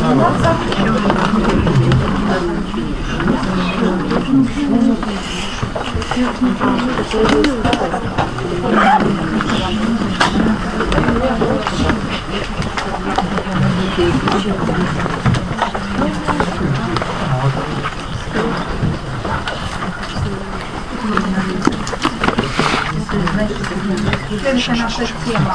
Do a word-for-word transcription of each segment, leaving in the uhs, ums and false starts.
заниматься. Следующая наша тема,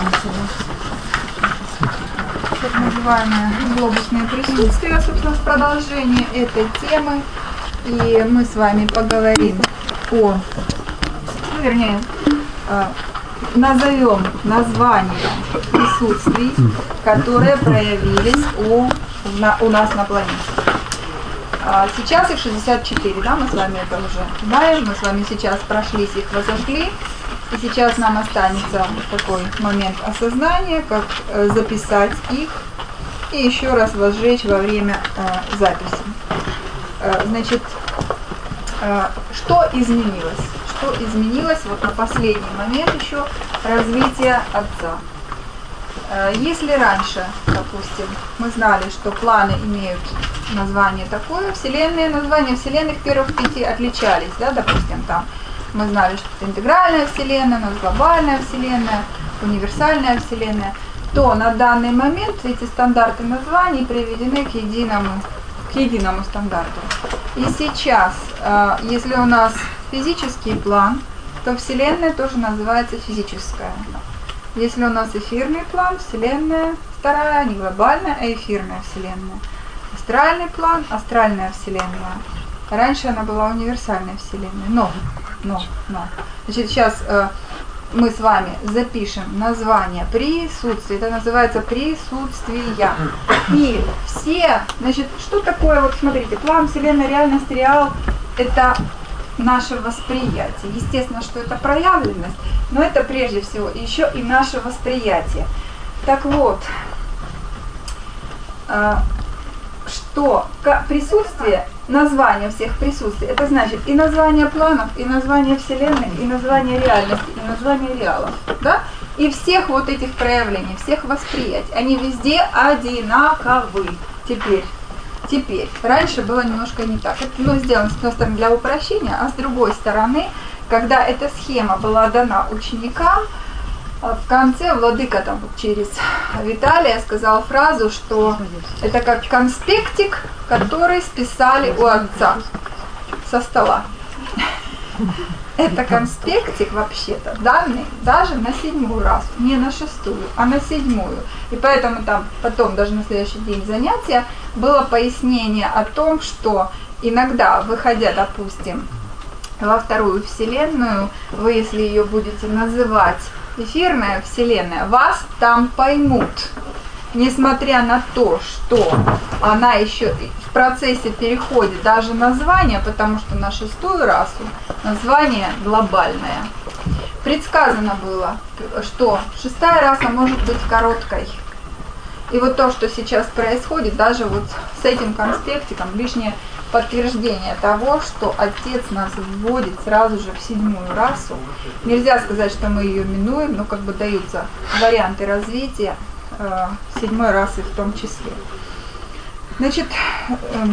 так называемое глобусное присутствие, собственно, в продолжении этой темы. И мы с вами поговорим о, ну, вернее, э, назовем названия присутствий, которые проявились у, на, у нас на планете. А сейчас их шестьдесят четыре, да, мы с вами это уже знаем, мы с вами сейчас прошлись, их разожгли. И сейчас нам останется такой момент осознания, как э, записать их и еще раз возжечь во время э, записи. Э, значит, э, что изменилось? Что изменилось вот на последний момент еще развития Отца? Э, если раньше, допустим, мы знали, что планы имеют название такое, вселенные, названия вселенных первых пяти отличались, да, допустим, там. Мы знали, что это интегральная вселенная, у нас глобальная вселенная, универсальная вселенная, то на данный момент эти стандарты названий приведены к единому, к единому стандарту. И сейчас, если у нас физический план, то вселенная тоже называется физическая. Если у нас эфирный план, вселенная вторая, не глобальная, а эфирная вселенная. Астральный план, астральная вселенная. Раньше она была универсальной вселенной, но, но, но. Значит, сейчас э, мы с вами запишем название присутствия, это называется присутствия. И все, значит, что такое, вот смотрите, план, вселенная, реальность, реал, это наше восприятие. Естественно, что это проявленность, но это прежде всего еще и наше восприятие. Так вот, э, что присутствие, название всех присутствий, это значит и название планов, и название вселенной, и название реальности, и название реалов, да? И всех вот этих проявлений, всех восприятий, они везде одинаковы. Теперь, теперь, раньше было немножко не так. Это, ну, сделано с одной стороны для упрощения, а с другой стороны, когда эта схема была дана ученикам, в конце владыка там через Виталия сказал фразу, что это как конспектик, который списали у отца со стола. Это конспектик вообще-то данный даже на седьмую расу, не на шестую, а на седьмую. И поэтому там потом, даже на следующий день занятия, было пояснение о том, что иногда, выходя, допустим, во вторую вселенную, вы, если ее будете называть эфирная вселенная, вас там поймут, несмотря на то, что она еще в процессе переходит даже название, потому что на шестую расу название глобальное. Предсказано было, что шестая раса может быть короткой. И вот то, что сейчас происходит, даже вот с этим конспектиком, лишнее подтверждение того, что Отец нас вводит сразу же в седьмую расу. Нельзя сказать, что мы ее минуем, но как бы даются варианты развития э, седьмой расы в том числе. Значит, э,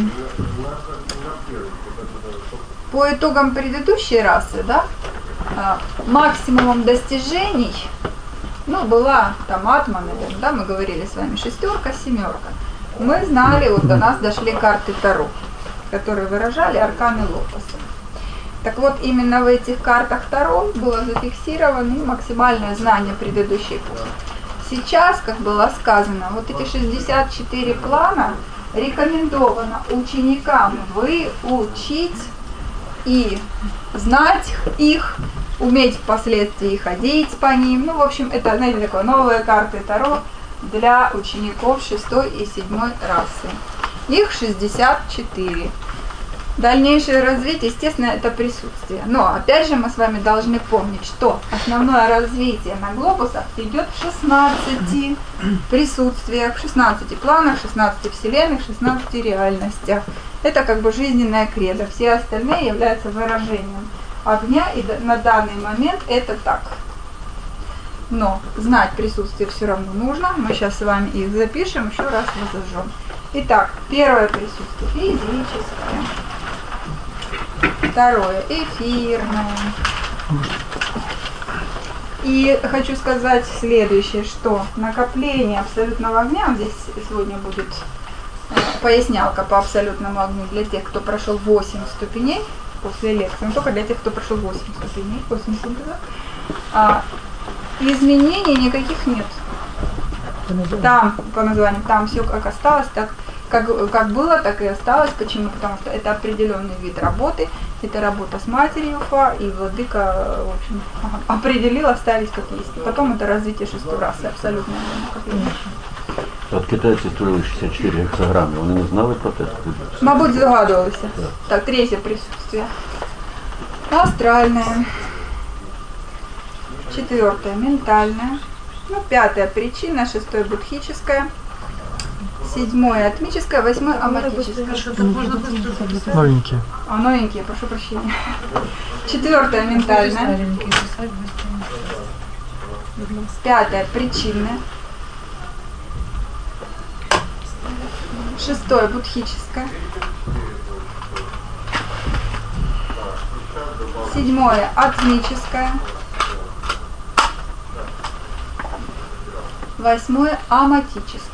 по итогам предыдущей расы, да, э, максимумом достижений, ну, была там атма, наверное, да, мы говорили с вами шестерка, семерка. Мы знали, вот до нас дошли карты Таро, которые выражали арканы лотоса. Так вот, именно в этих картах Таро было зафиксировано максимальное знание предыдущей эпохи. Сейчас, как было сказано, вот эти шестьдесят четыре плана рекомендовано ученикам выучить и знать их, уметь впоследствии ходить по ним. Ну, в общем, это, знаете, такое новые карты Таро для учеников шестой и седьмой расы. Их шестьдесят четыре. Дальнейшее развитие, естественно, это присутствие. Но, опять же, мы с вами должны помнить, что основное развитие на глобусах идет в шестнадцати присутствиях, в шестнадцати планах, шестнадцати вселенных, шестнадцати реальностях. Это как бы жизненная кредо. Все остальные являются выражением огня, и на данный момент это так. Но знать присутствие все равно нужно. Мы сейчас с вами их запишем, еще раз разожжем. Итак, первое присутствие физическое. Второе эфирное. И хочу сказать следующее, что накопление абсолютного огня, здесь сегодня будет э, пояснялка по абсолютному огню для тех, кто прошел восемь ступеней после лекции, но только для тех, кто прошел восемь ступеней, восемь синтезов. А, изменений никаких нет. Там, по названию, там все как осталось, так как, как было, так и осталось. Почему? Потому что это определенный вид работы, это работа с матерью Уфа, и владыка, в общем, определил оставить как есть. И потом это развитие шестой расы, абсолютно накопление. От китайці створили шістдесят чотири гексаграми, вони не знали про те? Мабуть, здогадувалися. Так, третье присутствие. Астральное. Четвертое ментальное. Ну, пятое причина, шестое будхическое. Седьмое атмическое, восьмое аматическое. Новенькие. А, новенькие, прошу прощения. Четвертое ментальное. Пятое причинное. Шестое будхическое. Седьмое атмическое. Восьмое аматическое.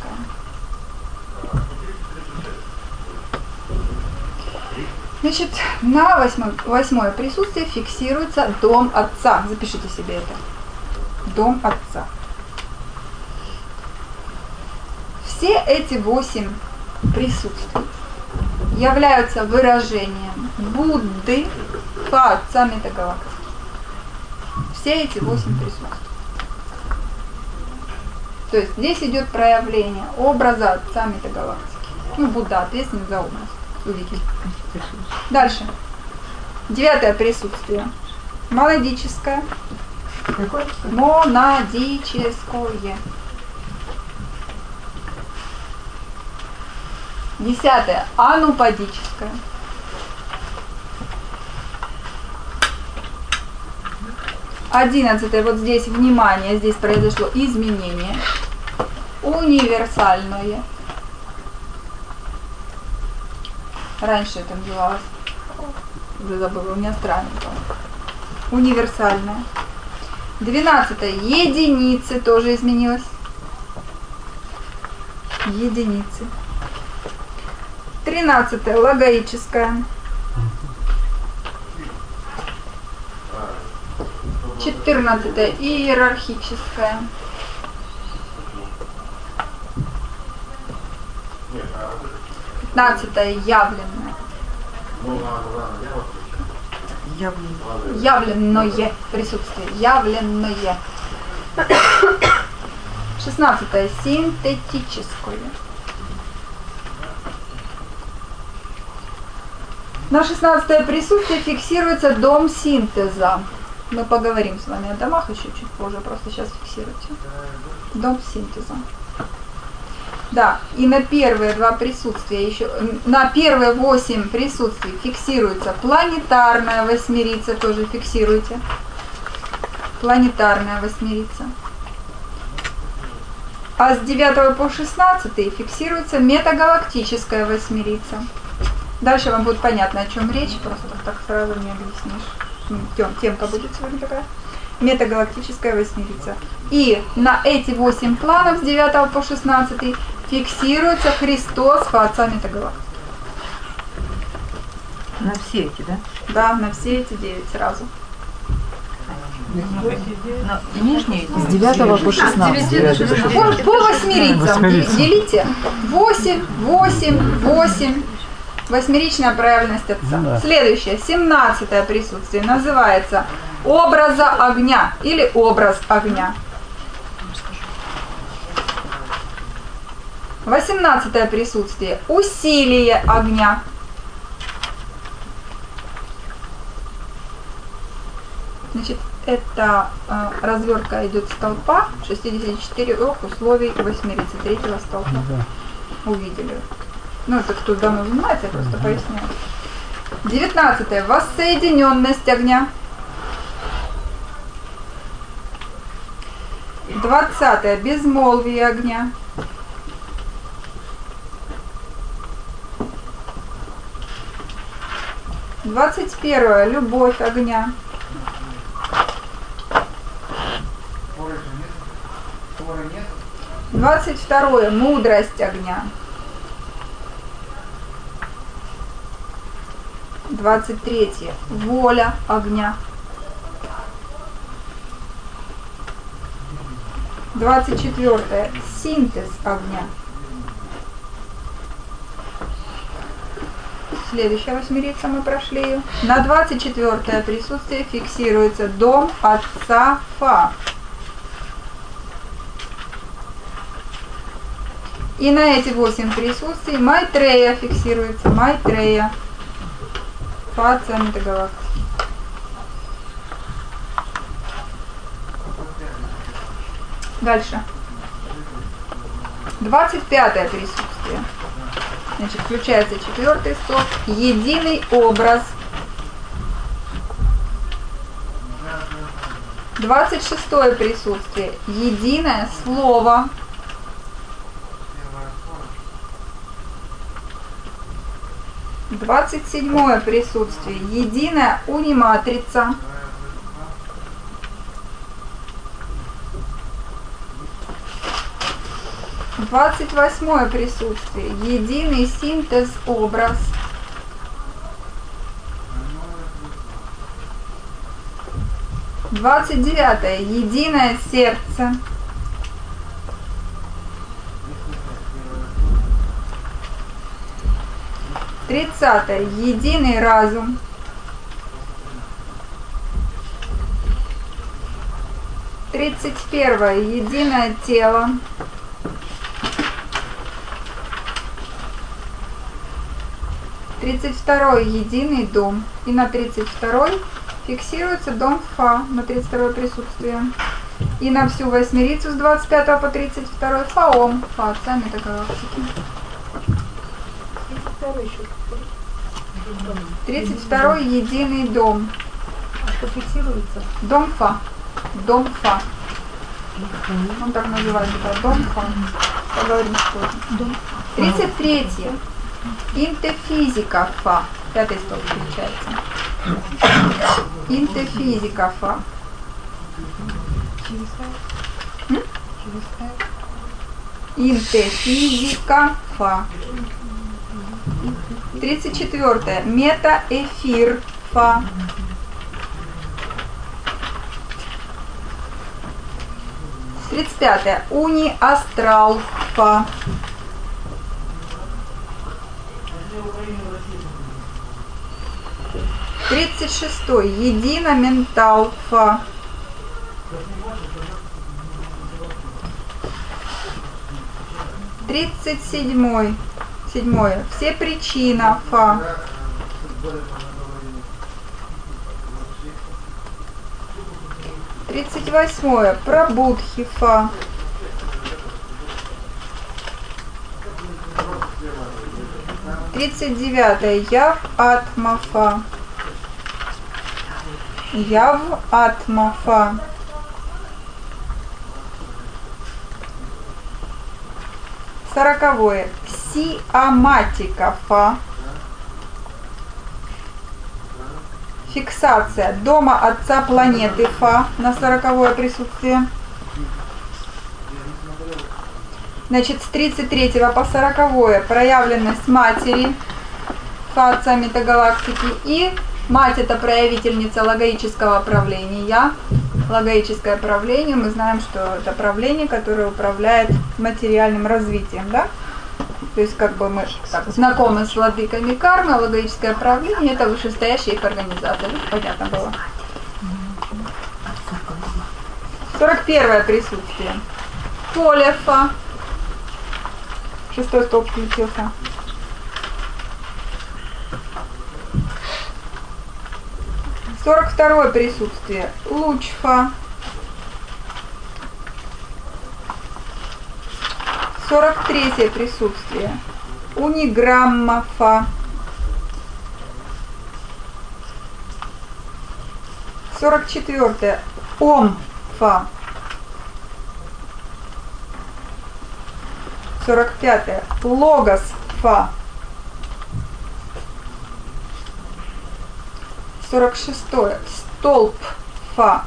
Значит, на восьмое, восьмое присутствие фиксируется дом Отца. Запишите себе это. Дом Отца. Все эти восемь присутствий являются выражением Будды по отцам метагалактики. Все эти восемь присутствий. То есть здесь идет проявление образа отца метагалактики. Ну, Будда ответственен за образ. Увидели. Дальше. Девятое присутствие. Монадическое. Монадическое. Десятое. Анупадическое. Одиннадцатое. Вот здесь внимание, здесь произошло изменение. Универсальное. Раньше это называлось, уже забыла, у меня странно. Универсальное. Двенадцатое. Единицы тоже изменилось. Единицы. Тринадцатое. Логоическое. Четырнадцатое. Иерархическое. Пятнадцатое. Явленное. Явленное присутствие. Явленное. Шестнадцатое. Синтетическое. На шестнадцатое присутствие фиксируется дом синтеза. Мы поговорим с вами о домах еще чуть позже, просто сейчас фиксируйте. Дом синтеза. Да, и на первые два присутствия еще, на первые восемь присутствий фиксируется планетарная восьмерица, тоже фиксируйте. Планетарная восьмерица. А с девятого по шестнадцатый фиксируется метагалактическая восьмерица. Дальше вам будет понятно, о чем речь, просто так сразу не объяснишь. Тем, темка будет сегодня такая. Метагалактическая восьмерица. И на эти восемь планов с девятого по шестнадцатый фиксируется Христос по отца метагалактики. На все эти, да? Да, на все эти девять сразу. Нижние? С девятого по шестнадцатый. По, по восьмерицам Восьмерица. делите. восемь, восемь, восемь. Восьмеричная проявленность отца. Да. Следующее, семнадцатое присутствие, называется образа огня или образ огня. Восемнадцатое присутствие, усилие огня. Значит, это э, развертка идет столпа, шестьдесят четыре условий восьмерицы, третьего столпа. Увидели. Ну, это кто давно занимается, я просто поясняю. Девятнадцатое. Воссоединенность огня. Двадцатое. Безмолвие огня. двадцать первое любовь огня. двадцать второе мудрость огня. двадцать третье воля огня. двадцать четвёртое синтез огня. Следующая восьмерица мы прошли ее. На двадцать четвёртое присутствие фиксируется дом отца Фа. И на эти восемь присутствий Майтрея фиксируется. Майтрея. Фа отца метагалактики. Дальше. двадцать пятое присутствие. Значит, включается четвертый столб. Единый образ. двадцать шестое присутствие. Единое слово. двадцать седьмое присутствие. Единая униматрица. двадцать восьмое присутствие. Единый синтез образ. двадцать девятое. Единое сердце. тридцатое. Единый разум. тридцать первое. Единое тело. тридцать второй единый дом. И на тридцать второй фиксируется дом Фа, на тридцать второе присутствие. И на всю восьмерицу с двадцать пятого по тридцать второй Фаом, Фа отца метагалактики. тридцать второй единый дом. А что фиксируется? Дом Фа. Дом Фа. Он так называется, да, дом Фа. Поговорим позже. тридцать третье. Интефизика Фа. Пятый столб включается. Интефизика Фа. М? Интефизика Фа. тридцать четвёртое. Метаэфир Фа. тридцать пятое. Униастрал Фа. тридцать шестой. Единоментал Фа. тридцать седьмой. Седьмое. Все причина Фа. тридцать восьмое. Прабудхи Фа. тридцать девятое. Яв Атма Фа. Яв Атма Фа. Сороковое. Сиаматика Фа. Фиксация дома отца планеты Фа на сороковое присутствие. Значит, с тридцать третьего по сороковое проявленность матери Фа отца метагалактики. И мать — это проявительница логоического правления. Логоическое правление, мы знаем, что это правление, которое управляет материальным развитием, да? То есть, как бы мы так, знакомы с владыками кармы, логическое правление — это вышестоящая их организация. Понятно было. сорок первое присутствие. Поле Фа. Шестой столб включился. сорок второе присутствие. Луч Фа. сорок третье присутствие. Униграмма Фа. сорок четвёртое. Ом Фа. сорок пятое. Логос Фа. сорок шестое. Столб Фа.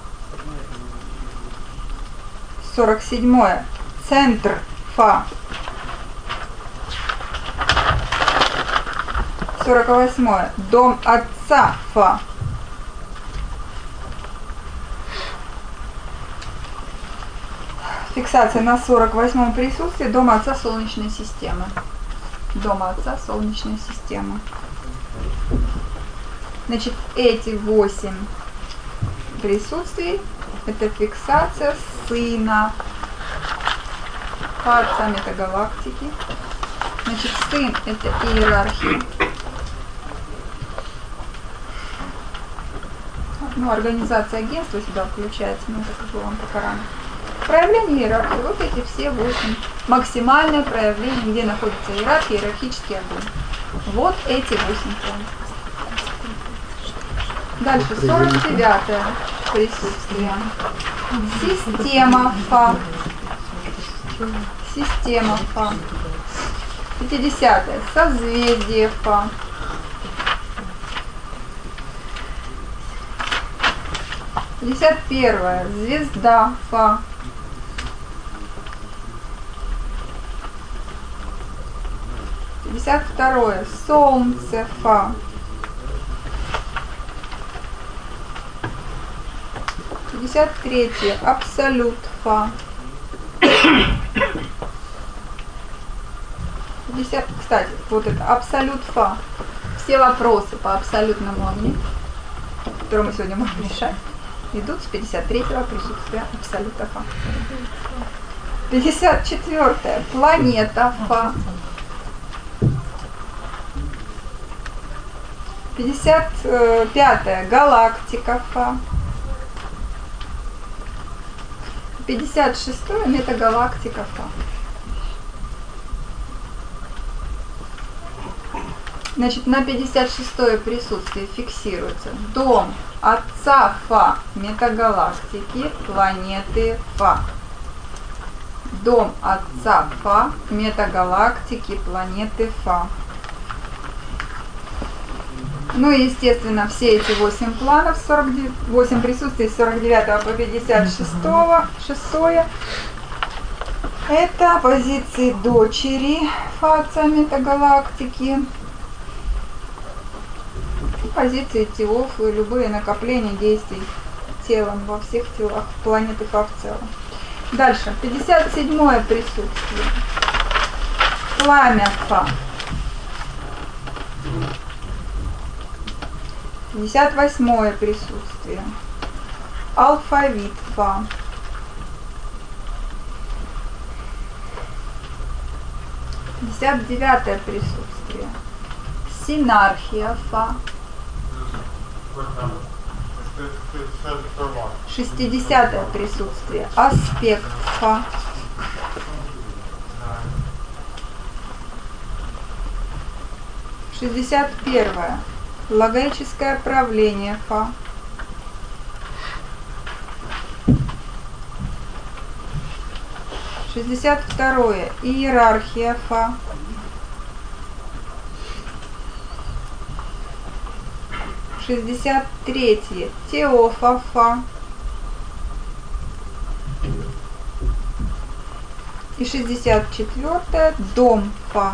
сорок седьмое. Центр Фа. сорок восьмое. Дом отца Фа. Фиксация на сорок восьмом присутствии дома отца Солнечной системы. Дома отца Солнечной системы. Значит, эти восемь присутствий — это фиксация сына по отца метагалактики. Значит, сын — это иерархия. Ну, организация агентства сюда включается, но это как бы вам пока рано. Проявление иерархии. Вот эти все восемь. Максимальное проявление, где находится иерархия, иерархический огонь. Вот эти восемь пунктов. Дальше сорок девятое присутствие. Система Фа. Система Фа. пятидесятое. Созвездие Фа. пятьдесят первое. Звезда Фа. пятьдесят второе. Солнце Фа. пятьдесят третье. Абсолют Фа. пятьдесят, кстати, вот это абсолют Фа. Все вопросы по абсолютному огню, которые мы сегодня можем решать, идут с пятьдесят третьего присутствия абсолюта Фа. пятьдесят четвёртое. Планета Фа. пятьдесят пятое. Галактика Фа. пятьдесят шестое. Метагалактика Фа. Значит, на пятьдесят шестое присутствие фиксируется дом отца Фа метагалактики планеты Фа. Дом отца Фа метагалактики планеты Фа. Ну и, естественно, все эти восемь планов, сорок восемь присутствий с сорок девятого по пятьдесят шестое, это позиции дочери Фа отца метагалактики, позиции телов и любые накопления действий телом во всех телах планеты Фа в целом. Дальше, пятьдесят седьмое присутствие. Пламя Фа. пятьдесят восьмое присутствие. Алфавит Фа. пятьдесят девятое присутствие. Синархия Фа. шестидесятое присутствие. Аспект Фа. шестьдесят первое. Логическое правление Фа. шестьдесят второе. Иерархия Фа. шестьдесят третье. Теофа Фа. И шестьдесят четвёртое. Дом Фа.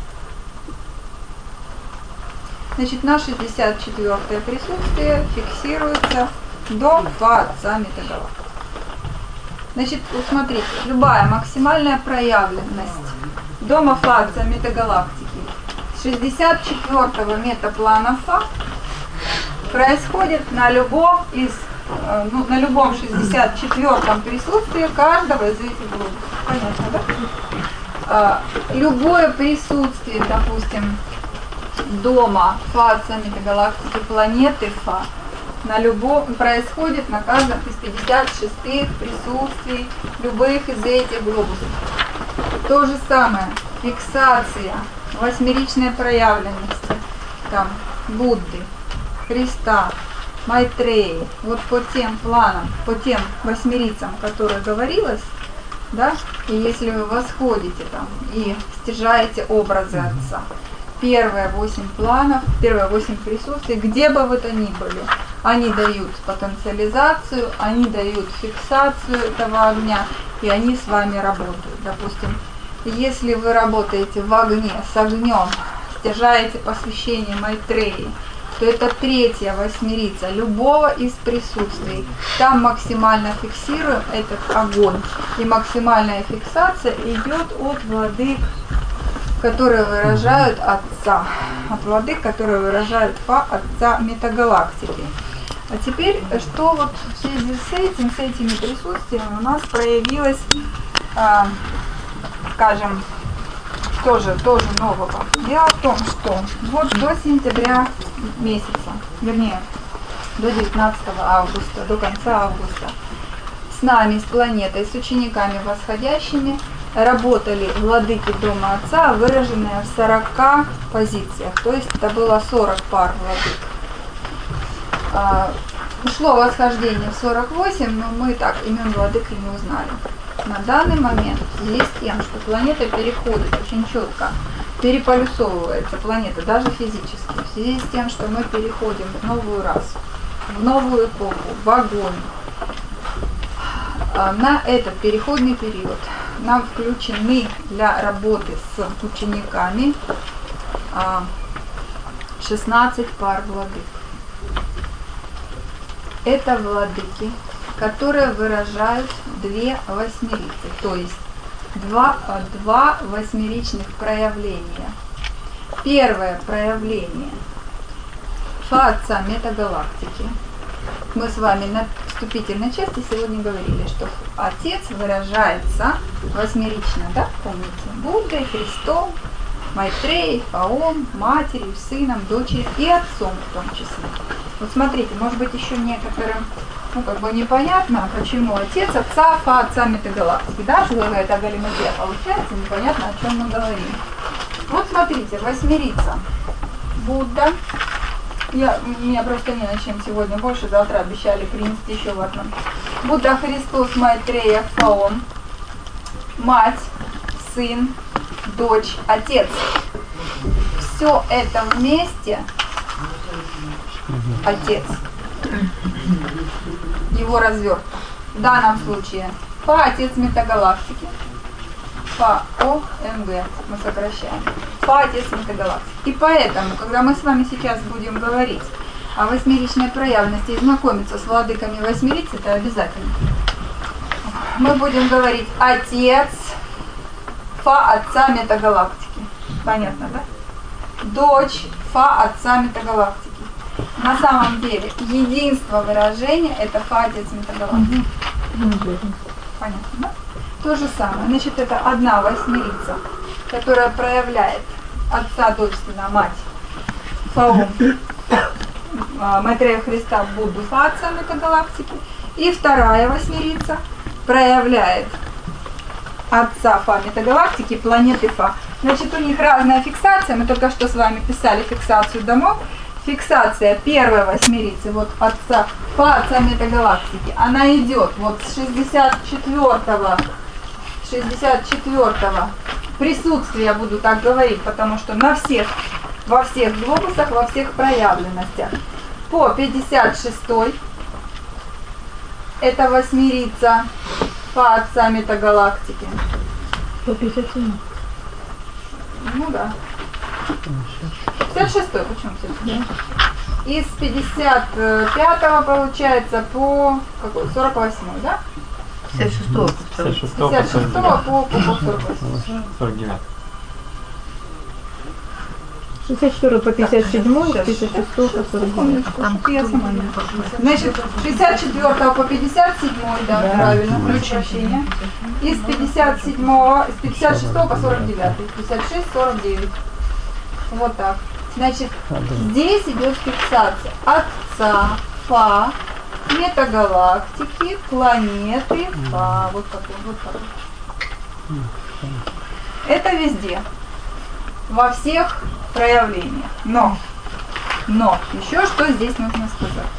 Значит, на шестьдесят четвёртое присутствие фиксируется дом Фа отца метагалактики. Значит, вот смотрите, любая максимальная проявленность дома Фа отца метагалактики с шестьдесят четвёртого метаплана Фа происходит на любом из, ну, на любом шестьдесят четвёртом присутствии каждого из этих глобусов. Понятно, да? Любое присутствие, допустим, дома Фа отца метагалактики планеты Фа на любом происходит на каждом из пятидесяти шестых присутствий любых из этих глобусов. То же самое, фиксация восьмеричной проявленности там Будды, Христа, Майтреи, вот по тем планам, по тем восьмерицам, которые говорилось, да, и если вы восходите там и стяжаете образы Отца, первые восемь планов, первые восемь присутствий, где бы вы то ни были. Они дают потенциализацию, они дают фиксацию этого огня, и они с вами работают. Допустим, если вы работаете в огне, с огнем, стяжаете посвящение Майтреи, то это третья восьмерица любого из присутствий. Там максимально фиксируем этот огонь. И максимальная фиксация идет от владык, которые выражают Отца. От владык, которые выражают Фа, Отца метагалактики. А теперь, что вот в связи с этим, с этими присутствиями у нас проявилось, а, скажем, тоже, тоже нового. Дело в том, что вот до сентября месяца, вернее, до девятнадцатого августа, до конца августа, с нами, с планетой, с учениками восходящими работали владыки Дома Отца, выраженные в сорока позициях, то есть это было сорок пар владык. А, ушло восхождение в сорок восемь, но мы так имен владык и не узнали. На данный момент, в связи с тем, что планета переходит очень четко, переполюсовывается планета, даже физически, в связи с тем, что мы переходим в новую расу, в новую эпоху, в огонь, на этот переходный период нам включены для работы с учениками шестнадцать пар владык. Это владыки, которые выражают две восьмерицы, то есть два, два восьмеричных проявления. Первое проявление Фа Отца метагалактики. Мы с вами на вступительной части сегодня говорили, что Отец выражается восьмерично, да, помните? Буддой, Христом, Майтреей, Фаом, Матерью, Сыном, Дочерью и Отцом в том числе. Вот смотрите, может быть еще некоторым, ну как бы непонятно, почему Отец Отца, Фа Отца метагалактики, да, что это галиматия получается, непонятно, о чем мы говорим. Вот смотрите, восьмерица, Будда. Я, меня просто не на чем сегодня больше, завтра обещали принести еще в одном. Будда, Христос, Майтрея, Фаом, Мать, Сын, Дочь, Отец. Все это вместе Отец. Его развертка. В данном случае Фа Отец метагалактики. Фа О М Г мы сокращаем. Фа Отец метагалактики. И поэтому, когда мы с вами сейчас будем говорить о восьмеричной проявленности и знакомиться с владыками восьмериц, это обязательно. Мы будем говорить Отец Фа Отца метагалактики. Понятно, да? Дочь Фа Отца метагалактики. На самом деле единство выражения это Фа Отец метагалактики. Понятно, да? То же самое. Значит, это одна восьмерица, которая проявляет Отца, Дочь, Сына, Мать, Фаом, Майтрея Христа, Будду, Фа Отца метагалактики. И вторая восьмерица проявляет Отца Фа метагалактики, планеты Фа. Значит, у них разная фиксация. Мы только что с вами писали фиксацию домов. Фиксация первой восьмерицы, вот Отца Фа Отца метагалактики, она идет вот с шестьдесят четвёртого присутствия, я буду так говорить, потому что на всех, во всех глобусах, во всех проявленностях. По пятьдесят шестой это восьмерица Фа Отца метагалактики. По пятьдесят седьмой. Ну да. пятьдесят шестой, почему пятьдесят шестой? Из пятьдесят пятого получается по какой? сорок восьмой, да? пятьдесят шестого. пятьдесят шестого по, по, по сорок восьмой. сорок девять. шестьдесят четыре по пятьдесят седьмой, пятьдесят шесть по сорок девять. Значит, шестьдесят четвёртого по пятьдесят седьмой, да, да, правильно, прошу прощения. Из пятьдесят седьмого, из пятьдесят шестого по сорок девятый, пятьдесят шесть, сорок девять. Вот так. Значит, здесь идет фиксация Отца, Фа, метагалактики, планеты, Фа. Вот такой, вот такой. Это везде. Во всех проявлениях. Но, но, еще что здесь нужно сказать.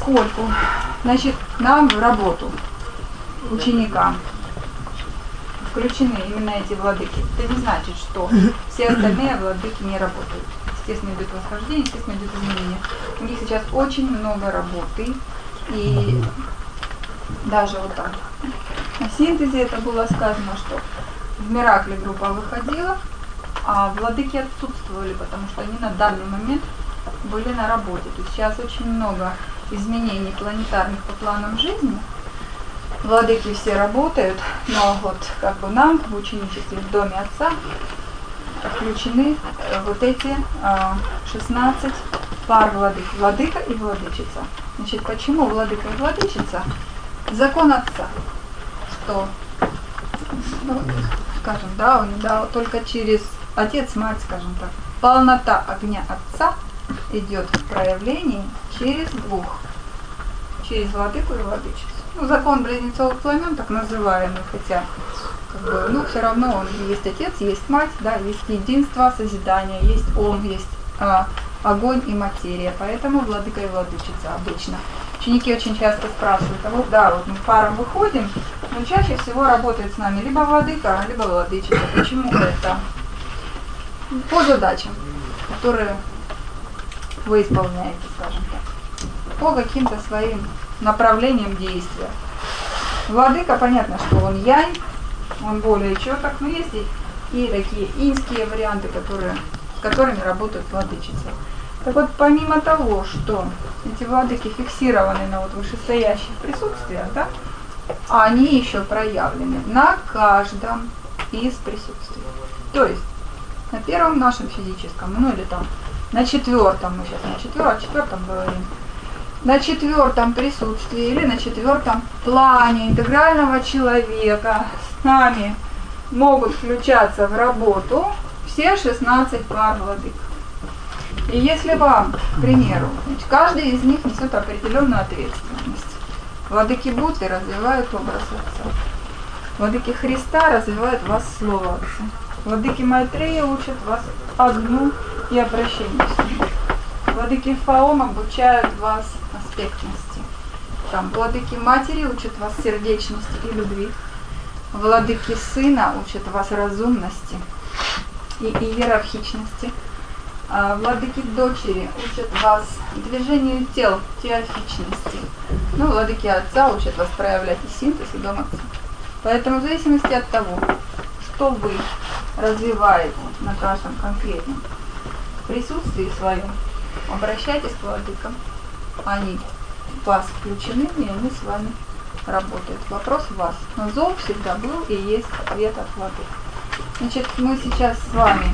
Поскольку, значит, нам в работу, ученикам, включены именно эти владыки, это не значит, что все остальные владыки не работают. Естественно, идет восхождение, естественно, идет изменение. У них сейчас очень много работы, и даже вот там на синтезе это было сказано, что в Миракле группа выходила, а владыки отсутствовали, потому что они на данный момент были на работе. То есть сейчас очень много изменений планетарных по планам жизни. Владыки все работают, но вот как бы нам в ученичестве в доме отца включены вот эти шестнадцать пар владык. Владыка и владычица. Значит, почему владыка и владычица? Закон отца, что, ну, скажем, да, он дал только через отец, мать, скажем так, полнота огня отца идет в проявлении через двух, через владыку и владычицу. Ну, закон близнецовых пламен, так называемый, хотя, как бы, ну, все равно он есть отец, есть мать, да, есть единство, созидание, есть ом, есть а, огонь и материя, поэтому владыка и владычица обычно. Ученики очень часто спрашивают, а вот да, вот мы паром выходим, но чаще всего работает с нами либо владыка, либо владычица. Почему это? По задачам, которые вы исполняете, скажем так, по каким-то своим направлениям действия. Владыка, понятно, что он янь, он более четок, но есть и, и такие иньские варианты, которые, с которыми работают владычицы. Так вот, помимо того, что эти владыки фиксированы на вот вышестоящих присутствиях, да, они еще проявлены на каждом из присутствий. То есть на первом нашем физическом, ну или там на четвертом, мы сейчас на четвертом, о четвертом говорим, на четвертом присутствии или на четвертом плане интегрального человека с нами могут включаться в работу все шестнадцать пар владык. И если вам, к примеру, каждый из них несет определенную ответственность. Владыки Будды развивают образ Отца. Владыки Христа развивают вас Слово Отца. Владыки Майтрея учат вас огню и обращению с ним. Владыки Фаом обучают вас аспектности. Там владыки Матери учат вас сердечности и любви. Владыки Сына учат вас разумности и иерархичности. А владыки Дочери учат вас движению тел, теофичности. Ну, владыки Отца учат вас проявлять и синтез, и дом Отца. Поэтому в зависимости от того, что вы развиваете на каждом конкретном присутствии своем, обращайтесь к владыкам. Они в вас включены, и они с вами работают. Вопрос в вас. Но зов всегда был и есть ответ от владык. Значит, мы сейчас с вами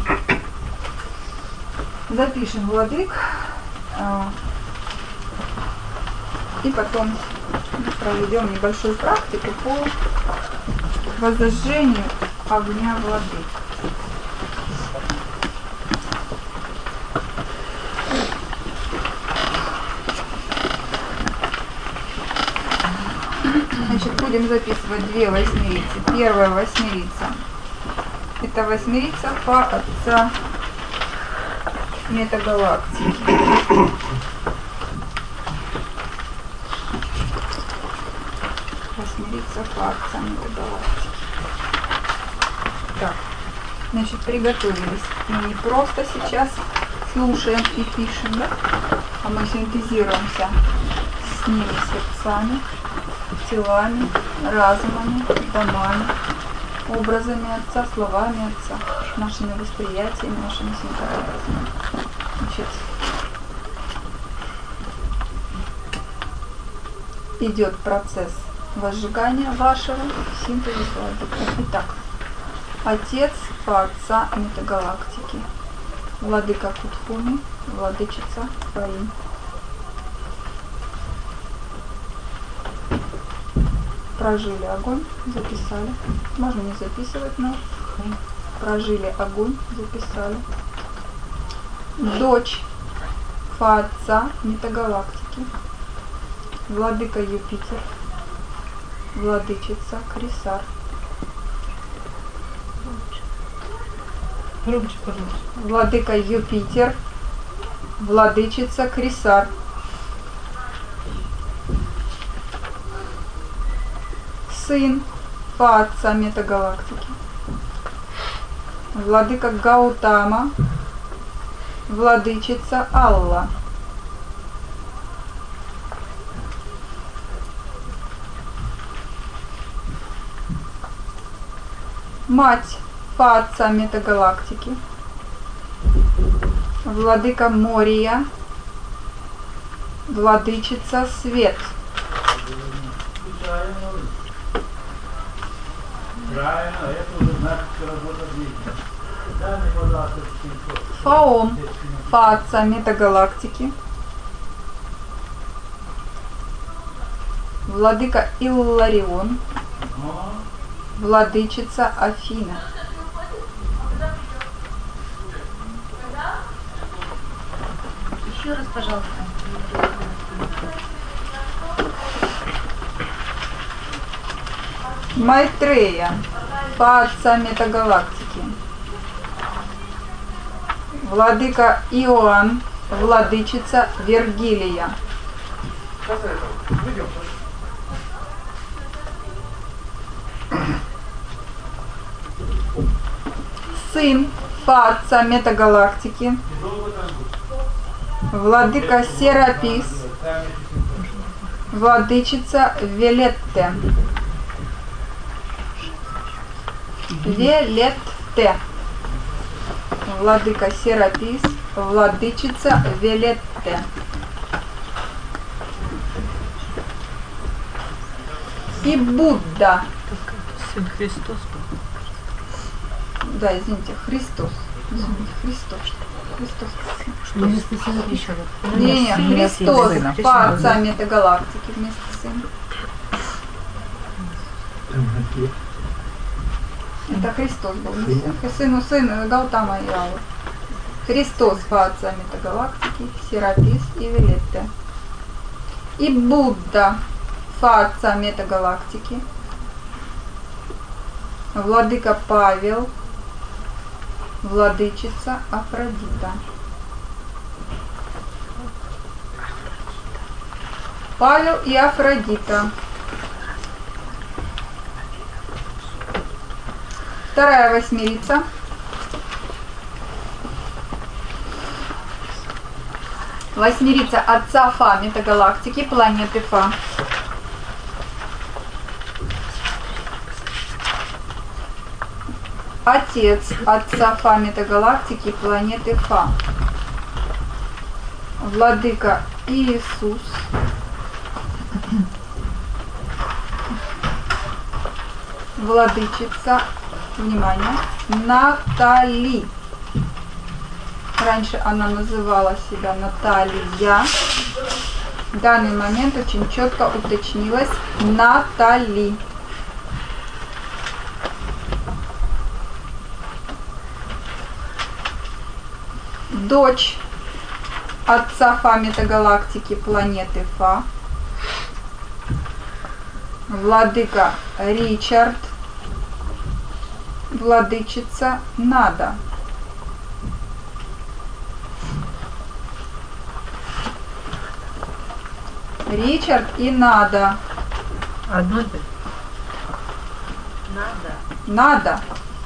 запишем владык э, и потом проведем небольшую практику по воззаждению огня владык. Значит, будем записывать две восьмерицы. Первая восьмерица — это восьмерица по отца метагалактики. Восьмерица по отца метагалактики. Так, значит, приготовились. Мы не просто сейчас слушаем и пишем, да? А мы синтезируемся с ними сердцами, телами, разумами, домами, образами Отца, словами Отца, нашими восприятиями, нашими синтезами. Значит, идет процесс возжигания вашего синтеза владыка. Итак, Отец по Отца метагалактики, владыка Кутхуми, владычица Фаим. Прожили огонь, записали. Можно не записывать, но прожили огонь, записали. Дочь Фа Отца метагалактики, владыка Юпитер, владычица Крисар. Громче, пожалуйста. Владыка Юпитер, владычица Крисар. Сын Фа-отца метагалактики. Владыка Гаутама, владычица Алла. Мать Фа-отца метагалактики, владыка Мория, владычица Свет. Фаом Фа-отца метагалактики, владыка Илларион, владычица Афина. Еще раз, пожалуйста. Майтрея Фа-отца метагалактики, владыка Иоанн, владычица Вергилия. Сын Фа-отца метагалактики, владыка Серапис, владычица Велетте. Велетте. Владыка Серапис, владычица Велетте. И Будда. Сын Христос. Да, извините, Христос. Извините, Христос. Христос. Что вместо сына еще? Не, не, Христос, Фа-отца метагалактики вместо сына. Это Христос был. Сыну сына Гаутама и Аллы. Христос Фа-отца метагалактики, Серапис и Велетте. И Будда Фа-отца метагалактики, владыка Павел, владычица Афродита. Павел и Афродита. Вторая восьмерица. Восьмерица отца Фа метагалактики, планеты Фа. Отец отца Фа метагалактики, планеты Фа. Владыка Иисус. Владычица, внимание, Натали. Раньше она называла себя Наталья. В данный момент очень четко уточнилось Натали. Дочь отца Фа метагалактики, планеты Фа. Владыка Ричард, владычица Нада. Ричард и Нада. Одно. Надо. Нада.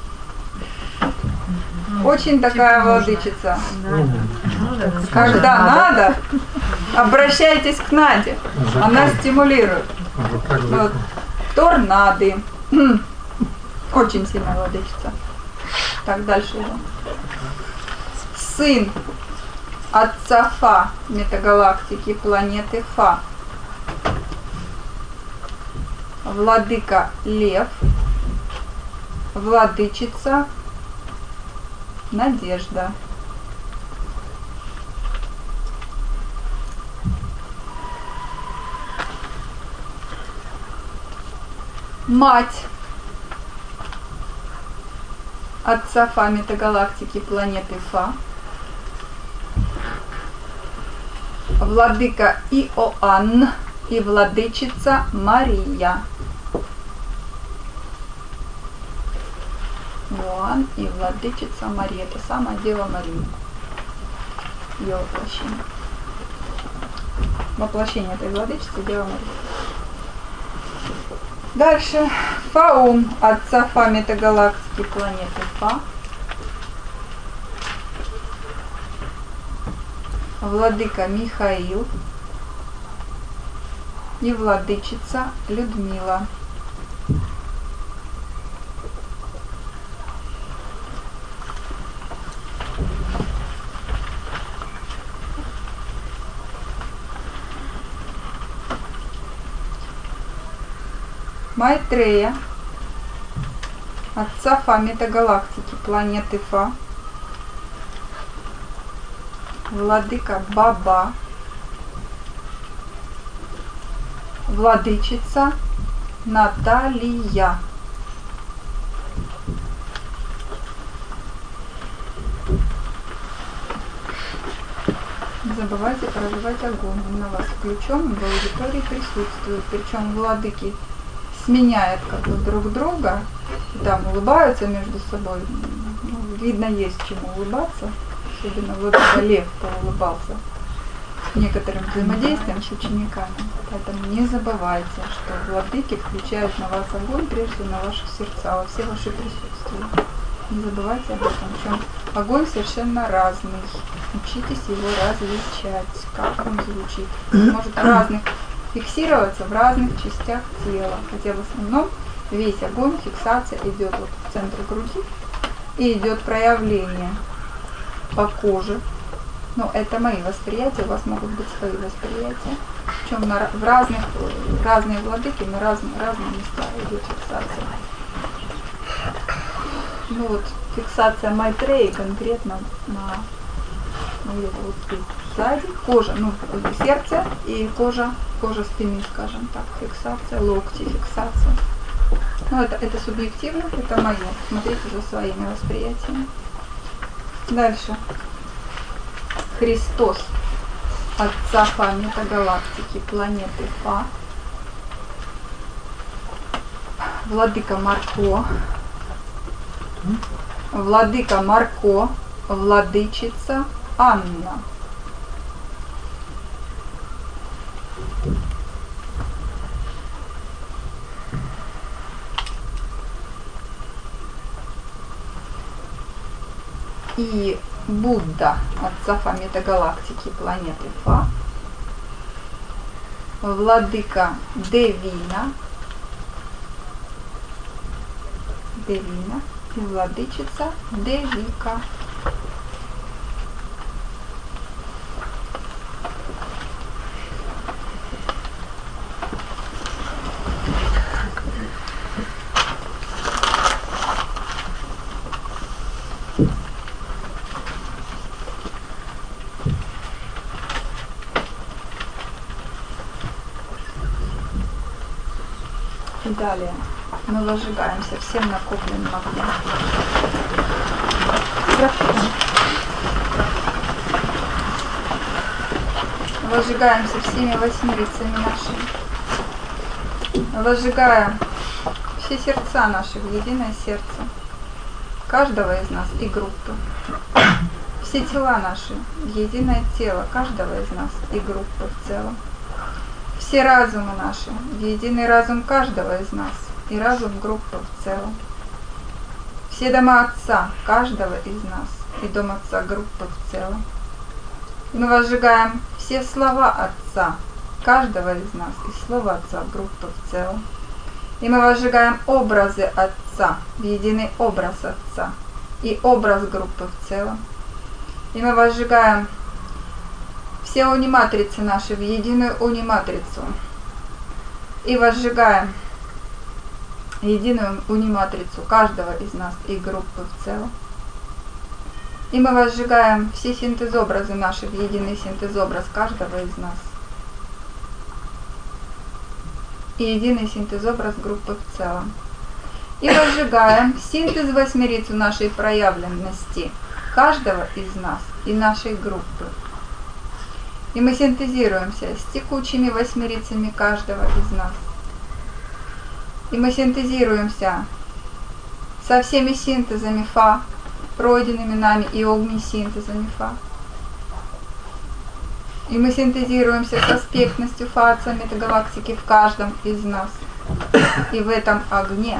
Очень такая владычица. Когда надо, обращайтесь к Наде. Она стимулирует. Вот. Торнады. Очень сильная владычица. Так, дальше идем. Сын отца Фа метагалактики, планеты Фа. Владыка Лев, владычица Надежда. Мать отца Фа метагалактики, планеты Фа. Владыка Иоанн и владычица Мария. Иоанн и владычица Мария. Это сама Дева Мария. Ее воплощение. Воплощение этой владычицы Дева Мария. Дальше Фаум, отца Фа метагалактики планеты Фа. Владыка Михаил и владычица Людмила. Майтрея, отца Фа метагалактики планеты Фа. Владыка Баба, владычица Наталья. Не забывайте проживать огонь. Он на вас включен, в аудитории присутствует. Причем владыки сменяют как бы друг друга, и там улыбаются между собой. Ну, видно, есть чему улыбаться. Особенно владыка Лев поулыбался некоторым взаимодействием с учениками. Поэтому не забывайте, что владыки включают на вас огонь, прежде на ваши сердца, во все ваши присутствия. Не забывайте об этом. Причем огонь совершенно разный. Учитесь его различать, как он звучит. Он может разных фиксироваться в разных частях тела. Хотя в основном весь огонь, фиксация идет вот в центр груди и идет проявление по коже. Но это мои восприятия, у вас могут быть свои восприятия. Причем на, в разных, в разные владыки, на разные, разные места идет фиксация. Ну вот фиксация Майтреи конкретно на, ну, где-то вот здесь сзади, кожа, ну сердце и кожа, кожа спины, скажем так, фиксация, локти, фиксация. Ну это, это субъективно, это мое. Смотрите за своими восприятиями. Дальше. Христос, отца Фа метагалактики планеты Фа. Владыка Марко. Владыка Марко, владычица Анна. И Будда, отца Фа метагалактики планеты Фа. Владыка Девина. Девина и владычица Девика. И далее мы возжигаемся всем накопленным огнем. Возжигаемся всеми восьмерицами нашими. Возжигаем все сердца наши в единое сердце. Каждого из нас и группы. Все тела наши в единое тело каждого из нас и группы в целом. Все разумы наши в единый разум каждого из нас и разум группы в целом. Все дома Отца каждого из нас и дом Отца группы в целом. И мы возжигаем все слова Отца каждого из нас и слова Отца группы в целом. И мы возжигаем образы Отца в единый образ Отца и образ группы в целом. И мы возжигаем все униматрицы наши в единую униматрицу. И возжигаем единую униматрицу каждого из нас и группы в целом. И мы возжигаем все синтезобразы наши в единый синтезобраз каждого из нас. И единый синтезобраз группы в целом. И возжигаем синтез восьмерицу нашей проявленности каждого из нас и нашей группы. И мы синтезируемся с текучими восьмерицами каждого из нас. И мы синтезируемся со всеми синтезами Фа, пройденными нами и огни-синтезами Фа. И мы синтезируемся с аспектностью Фа Отца метагалактики в каждом из нас. И в этом огне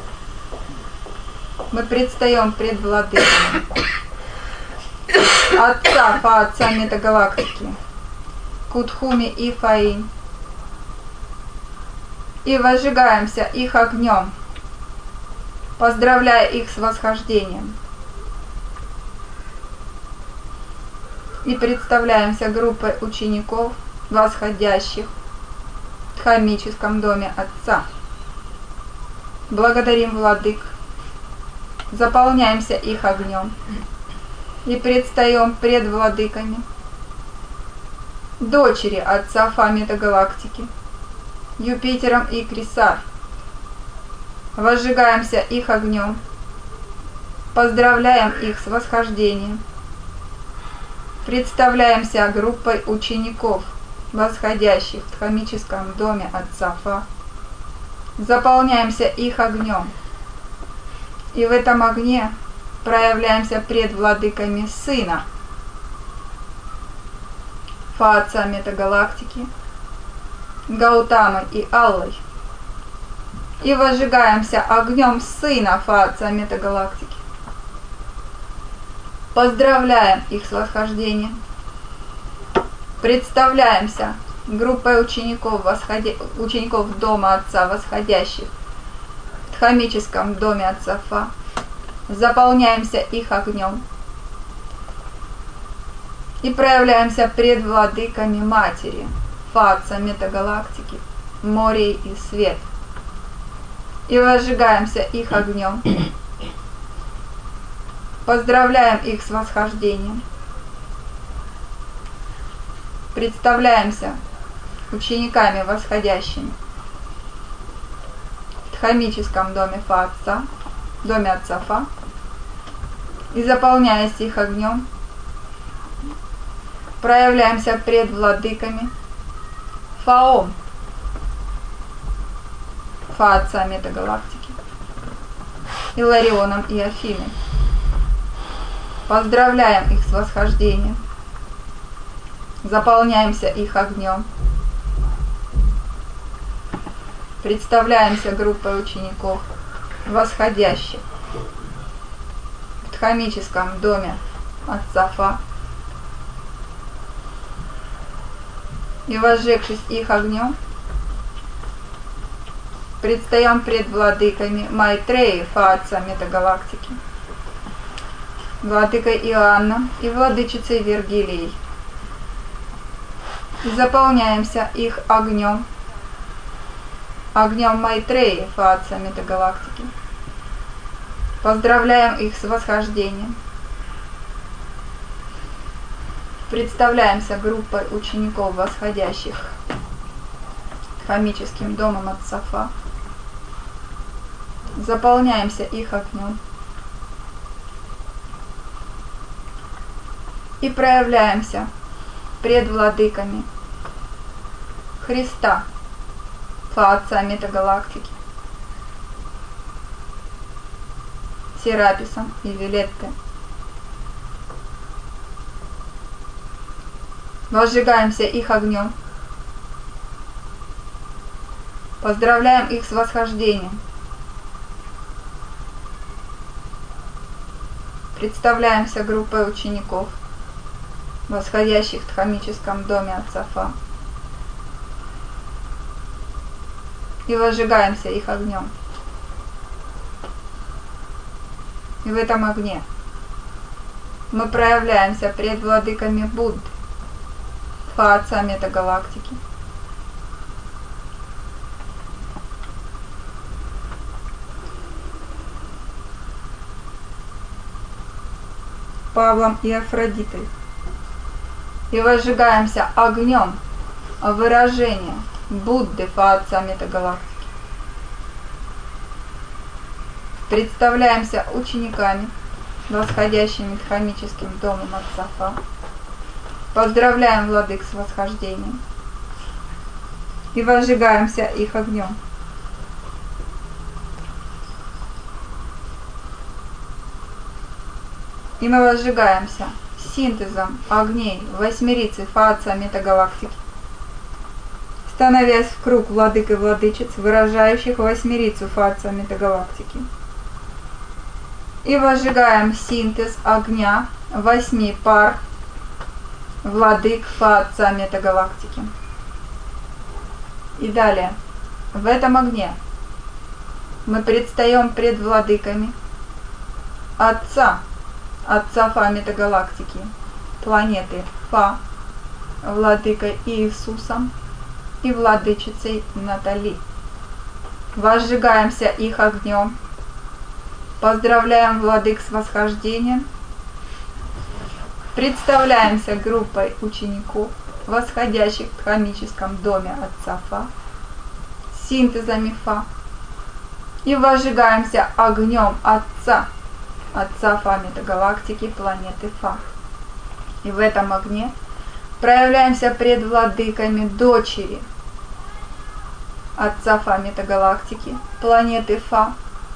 мы предстаем пред владыками Отца Фа, Отца Метагалактики, Кутхуми и Фаинь, и возжигаемся их огнем, поздравляя их с восхождением. И представляемся группой учеников, восходящих в дхаммическом доме Отца. Благодарим владык, заполняемся их огнем и предстаем пред владыками, дочери Отца Фа Метагалактики, Юпитером и Крисар. Возжигаемся их огнем, поздравляем их с восхождением, представляемся группой учеников, восходящих в дхаммическом доме Отца Фа, заполняемся их огнем, и в этом огне проявляемся пред владыками Сына Фа, Отца Метагалактики, Гаутамой и Аллой, и возжигаемся огнем Сына Фа, Отца Метагалактики. Поздравляем их с восхождением, представляемся группой учеников, восходи... учеников Дома Отца, восходящих в дхаммическом доме Отца Фа, заполняемся их огнем и проявляемся пред владыками Матери Фа, Отца Метагалактики, Море и Свет, и возжигаемся их огнем, поздравляем их с восхождением, представляемся учениками восходящими в дхаммическом доме Фа Отца, доме Отца Фа, и заполняясь их огнем, проявляемся пред владыками Фаом Фа, Отца Метагалактики, Иларионом и Афиной. Поздравляем их с восхождением, заполняемся их огнем, представляемся группой учеников, восходящих в дхаммическом доме Отца Фа, и возжегшись их огнем, предстаем пред владыками Майтреи Фа, Отца Метагалактики, владыкой Иоанном и владычицей Вергилией. И заполняемся их огнем, огнем Майтреи Фа, Отца Метагалактики. Поздравляем их с восхождением. Представляемся группой учеников, восходящих дхаммическим домом Отца Фа. Заполняемся их огнем и проявляемся пред владыками Христа Фа, Отца Метагалактики, Сераписом и Вилеттой. Возжигаемся их огнем, поздравляем их с восхождением, представляемся группой учеников, восходящих в дхаммическом доме Отца Фа, и возжигаемся их огнем. И в этом огне мы проявляемся пред владыками Будды Фа, Отца Метагалактики, Павлом и Афродитой, и возжигаемся огнем выражения Будды Фа, Отца Метагалактики. Представляемся учениками, восходящими дхаммическим домом Отца Фа. Поздравляем владык с восхождением и возжигаемся их огнем. И мы возжигаемся синтезом огней восьмерицы Фа, Отца Метагалактики, становясь в круг владык и владычиц, выражающих восьмерицу Фа Отца Метагалактики. И возжигаем синтез огня восьми пар владык Фа Отца Метагалактики. И далее, в этом огне мы предстаем пред владыками Отца, Отца Фа Метагалактики, планеты Фа, владыкой Иисусом и владычицей Натали. Возжигаемся их огнем, поздравляем владык с восхождением, представляемся группой учеников, восходящих в дхаммическом доме Отца Фа, синтезами Фа, и возжигаемся огнем Отца, Отца Фа Метагалактики, планеты Фа. И в этом огне проявляемся пред владыками дочери Отца Фа Метагалактики, планеты Фа,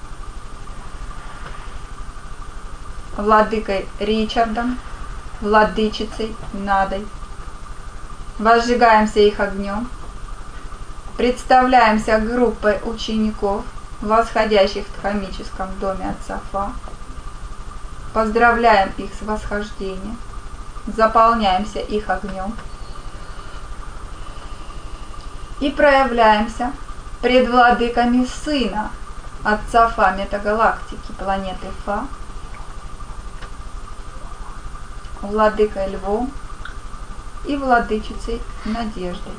владыкой Ричардом, владычицей Надой. Возжигаемся их огнем, представляемся группой учеников, восходящих в дхаммическом доме Отца Фа, поздравляем их с восхождением, заполняемся их огнем и проявляемся пред владыками Сына Отца Фа Метагалактики, планеты Фа, владыкой Львом и владычицей Надеждой.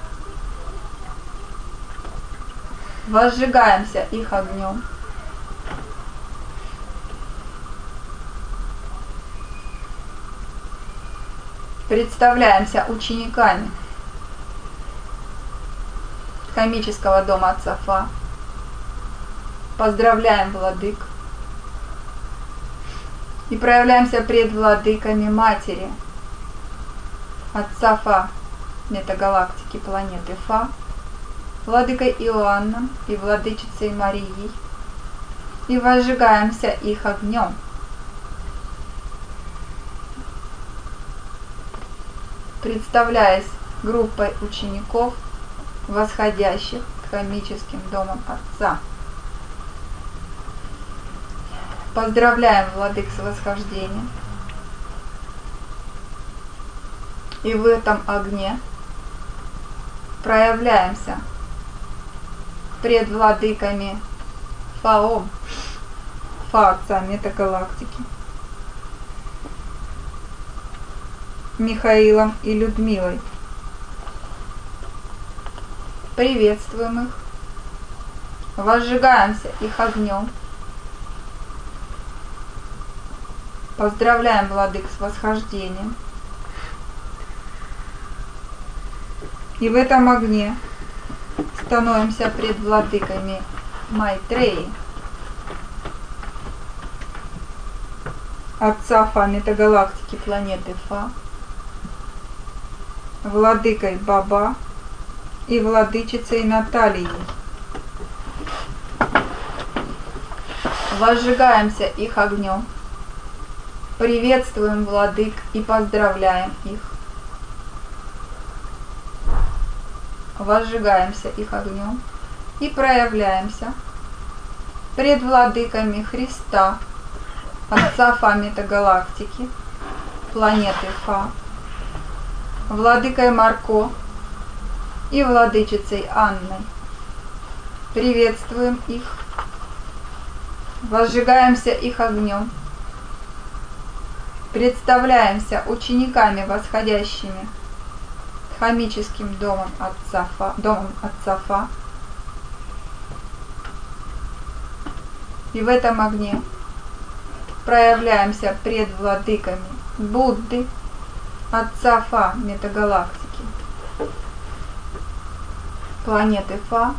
Возжигаемся их огнем, представляемся учениками дхаммического дома Отца Фа, поздравляем владык и проявляемся пред владыками Матери Отца Фа Метагалактики, планеты Фа, владыкой Иоанном и владычицей Марией, и возжигаемся их огнем, представляясь группой учеников, восходящих к дхаммическим домам Отца. Поздравляем владык с восхождением. И в этом огне проявляемся пред владыками Фаом, Фа Отца Метагалактики, Михаилом и Людмилой. Приветствуем их, возжигаемся их огнем, поздравляем владык с восхождением. И в этом огне становимся пред владыками Майтреи, Отца Фа Метагалактики, планеты Фа, владыкой Баба и владычицей Натальей. Возжигаемся их огнем, приветствуем владык и поздравляем их. Возжигаемся их огнем и проявляемся пред владыками Христа, Отца Фа Метагалактики, планеты Фа, владыкой Марко и владычицей Анной. Приветствуем их, возжигаемся их огнем, представляемся учениками, восходящими дхаммическим домом Отца Фа, домом Отца Фа. И в этом огне проявляемся пред владыками Будды, Отца Фа Метагалактики, планеты Фа,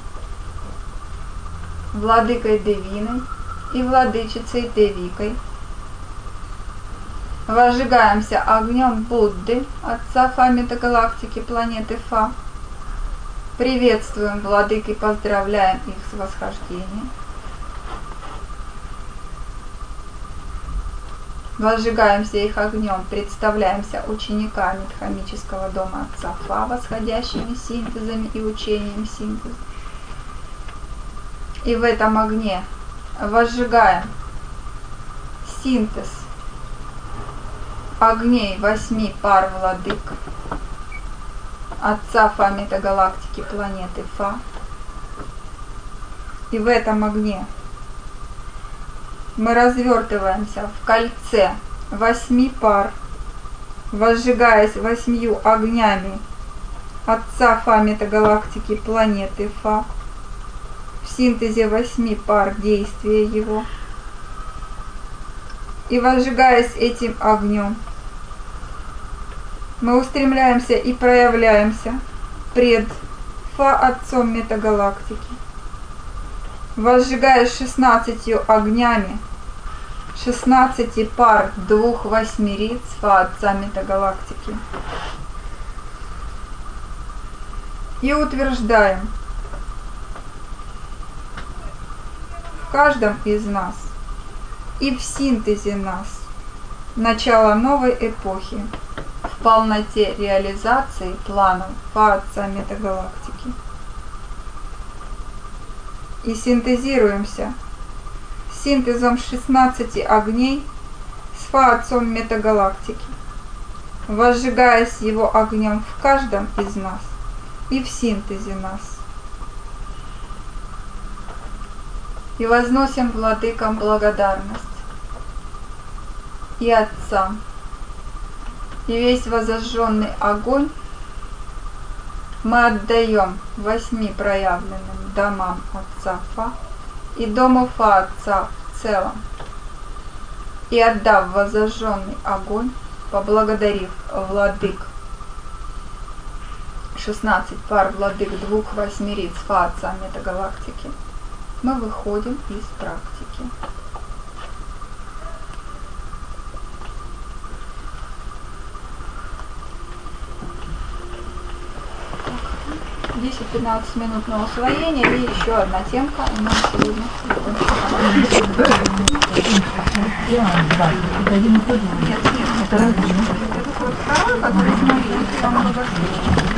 владыкой Девиной и владычицей Девикой. Возжигаемся огнем Будды, Отца Фа Метагалактики, планеты Фа. Приветствуем владык и поздравляем их с восхождением. Возжигаемся их огнем, представляемся учениками Дхаммического дома отца Фа, восходящими синтезами и учением синтеза. И в этом огне возжигаем синтез огней восьми пар владык отца Фа метагалактики планеты Фа. И в этом огне мы развертываемся в кольце восьми пар, возжигаясь восьмью огнями отца Фа метагалактики планеты Фа, в синтезе восьми пар действия его. И возжигаясь этим огнем, мы устремляемся и проявляемся пред Фа отцом метагалактики, возжигаясь шестнадцатью огнями шестнадцати пар двух восьмериц Фа отца метагалактики. И утверждаем в каждом из нас и в синтезе нас начало новой эпохи в полноте реализации планов Фа отца метагалактики. И синтезируемся синтезом шестнадцати огней с Фа отцом метагалактики, возжигаясь его огнем в каждом из нас и в синтезе нас. И возносим владыкам благодарность и отцам, и весь возожженный огонь мы отдаем восьми проявленным домам отца Фа и дому Фа отца в целом. И отдав возожженный огонь, поблагодарив владык шестнадцать пар владык двух восьмериц Фа отца метагалактики, мы выходим из практики. десять-пятнадцать минут на усвоение и еще одна темка у нас сегодня. Нет, нет, это второй, который смотрит, я вам говорю.